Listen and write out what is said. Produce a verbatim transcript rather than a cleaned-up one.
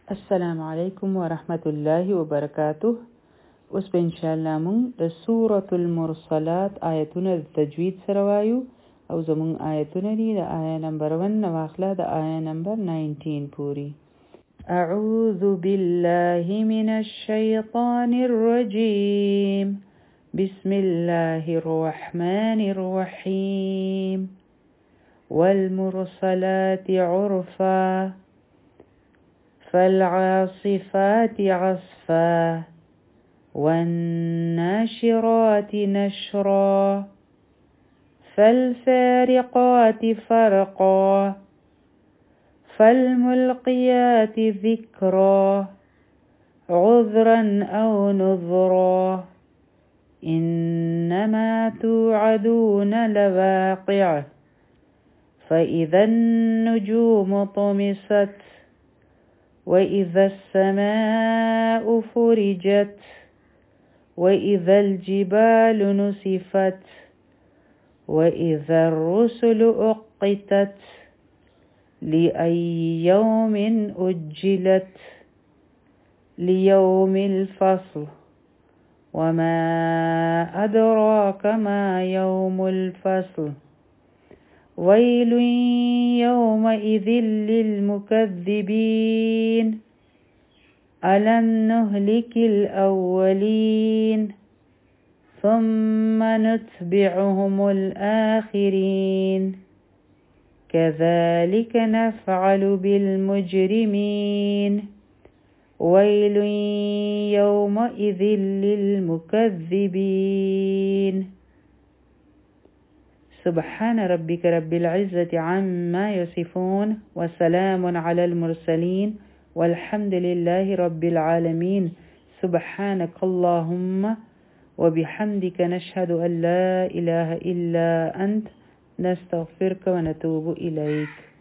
अस्सलामु अलैकुम व रहमतुल्लाहि व बरकातुह. اوس به انشاءالله مونږ د سورة المرسلات آیتونه د تجوید سره وایو او زمونږ آیتونه دي د آیه نمبر ون نه واخله د آیه نمبر ناینټین پورې. أعوذ بالله من الشيطان الرجيم. بسم الله الرحمن الرحيم. والمرسلات عرفا فالعاصفات عصفا والناشرات نشرا فالفارقات فرقا فالملقيات ذكرا عذرا أو نذرا إنما توعدون لواقع فإذا النجوم طمست وإذا السماء فرجت وإذا الجبال نسفت وإذا الرسل أقتت لأي يوم أجلت ليوم الفصل وما أدراك ما يوم الفصل ويل يومئذ للمكذبين ألم نهلك الأولين ثم نتبعهم الآخرين كذلك نفعل بالمجرمين ويل يومئذ للمكذبين. سبحان ربك رب العزة عما يصفون وسلام على المرسلين والحمد لله رب العالمين. سبحانك اللهم وبحمدك نشهد أن لا إله إلا أنت نستغفرك ونتوب إليك.